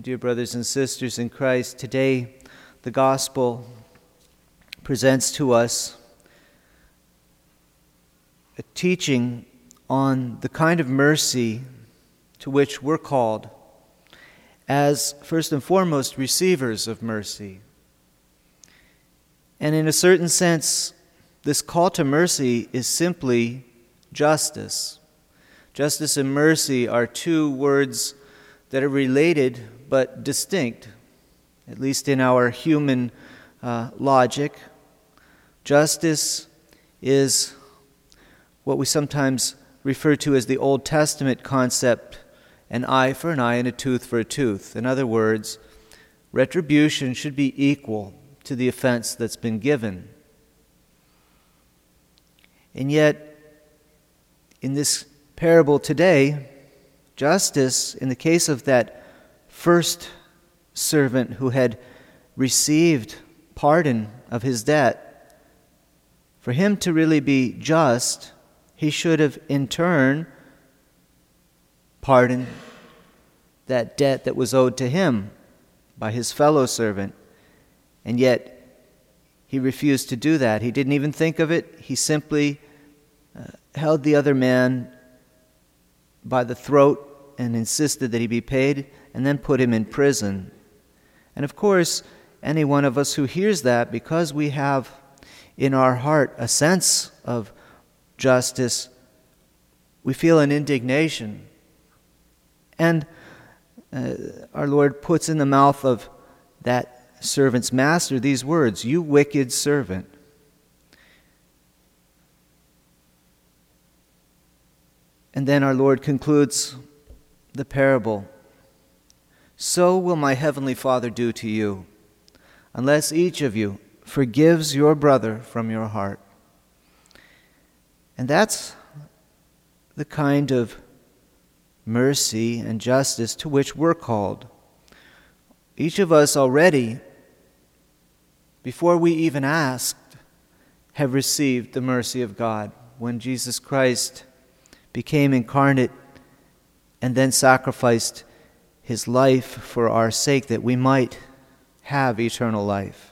dear brothers and sisters in Christ, today the gospel presents to us a teaching on the kind of mercy to which we're called as, first and foremost, receivers of mercy. And in a certain sense, this call to mercy is simply justice. Justice and mercy are two words that are related but distinct, at least in our human logic. Justice is what we sometimes refer to as the Old Testament concept, an eye for an eye and a tooth for a tooth. In other words, retribution should be equal to the offense that's been given. And yet, in this parable today, justice, in the case of that first servant who had received pardon of his debt, for him to really be just, he should have in turn pardoned that debt that was owed to him by his fellow servant. And yet he refused to do that. He didn't even think of it. He simply held the other man by the throat and insisted that he be paid, and then put him in prison. And of course, any one of us who hears that, because we have in our heart a sense of justice, we feel an indignation. And our Lord puts in the mouth of that servant's master these words, "You wicked servant." And then our Lord concludes the parable. "So will my heavenly Father do to you, unless each of you forgives your brother from your heart." And that's the kind of mercy and justice to which we're called. Each of us already, before we even asked, have received the mercy of God when Jesus Christ became incarnate and then sacrificed his life for our sake that we might have eternal life.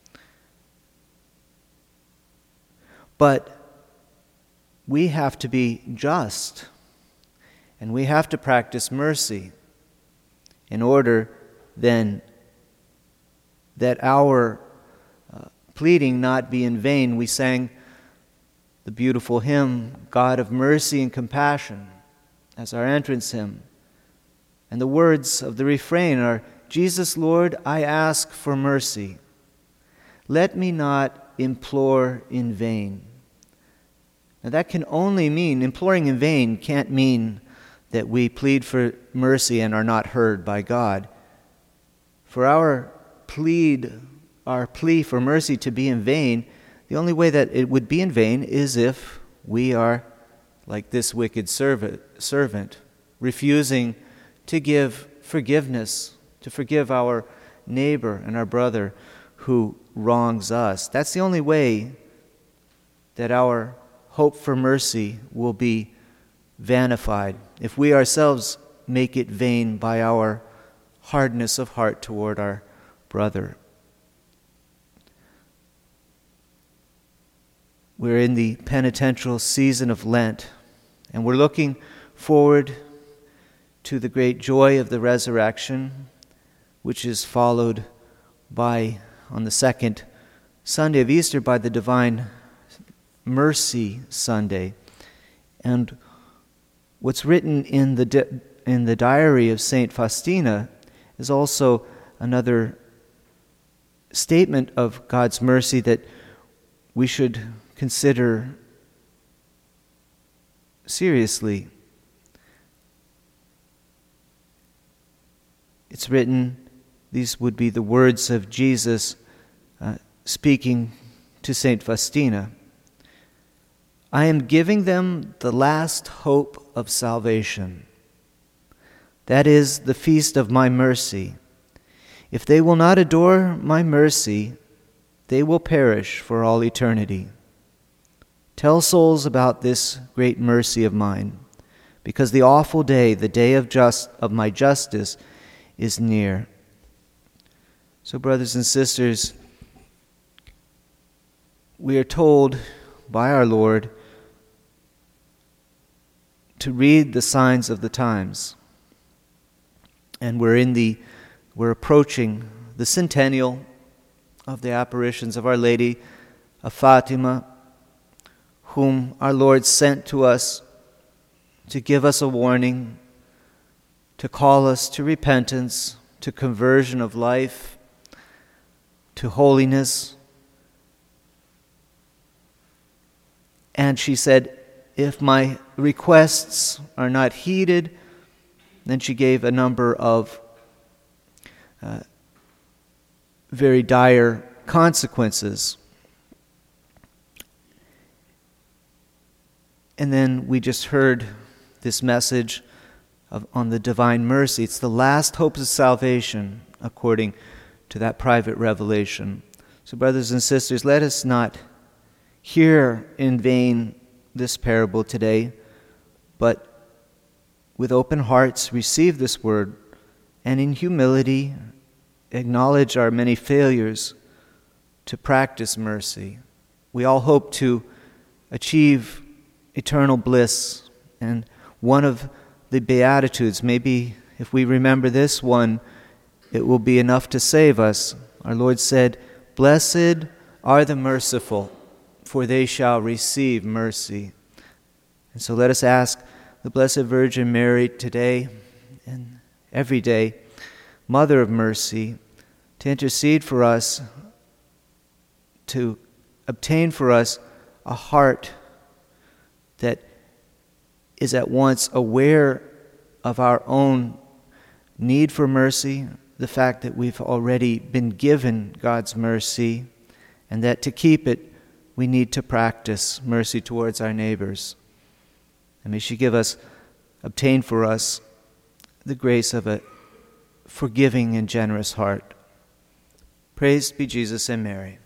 But we have to be just, and we have to practice mercy in order then that our pleading not be in vain. We sang the beautiful hymn, "God of Mercy and Compassion," as our entrance hymn. And the words of the refrain are, "Jesus, Lord, I ask for mercy. Let me not implore in vain." Now that can only mean, imploring in vain can't mean that we plead for mercy and are not heard by God. For our plea for mercy to be in vain, the only way that it would be in vain is if we are like this wicked servant, refusing to give forgiveness, to forgive our neighbor and our brother who wrongs us. That's the only way that our hope for mercy will be vanified, if we ourselves make it vain by our hardness of heart toward our brother. We're in the penitential season of Lent, and we're looking forward to the great joy of the resurrection, which is followed by, on the second Sunday of Easter, by the Divine Mercy Sunday. And what's written in the diary of Saint Faustina is also another statement of God's mercy that we should consider seriously. It's written, these would be the words of Jesus speaking to Saint Faustina. "I am giving them the last hope of salvation. That is the feast of my mercy. If they will not adore my mercy, they will perish for all eternity. Tell souls about this great mercy of mine, because the awful day, the day of my justice, is near. So, brothers and sisters, we are told by our Lord to read the signs of the times. And we're approaching the centennial of the apparitions of Our Lady of Fatima, whom our Lord sent to us to give us a warning, to call us to repentance, to conversion of life, to holiness. And she said, if my requests are not heeded, then she gave a number of very dire consequences. And then we just heard this message on the divine mercy. It's the last hope of salvation, according to that private revelation. So, brothers and sisters, let us not hear in vain this parable today, but with open hearts receive this word, and in humility acknowledge our many failures to practice mercy. We all hope to achieve eternal bliss, and one of the Beatitudes, maybe if we remember this one, it will be enough to save us. Our Lord said, "Blessed are the merciful, for they shall receive mercy." And so let us ask the Blessed Virgin Mary today and every day, Mother of Mercy, to intercede for us, to obtain for us a heart that is at once aware of our own need for mercy, the fact that we've already been given God's mercy, and that to keep it, we need to practice mercy towards our neighbors. And may she obtain for us the grace of a forgiving and generous heart. Praised be Jesus and Mary.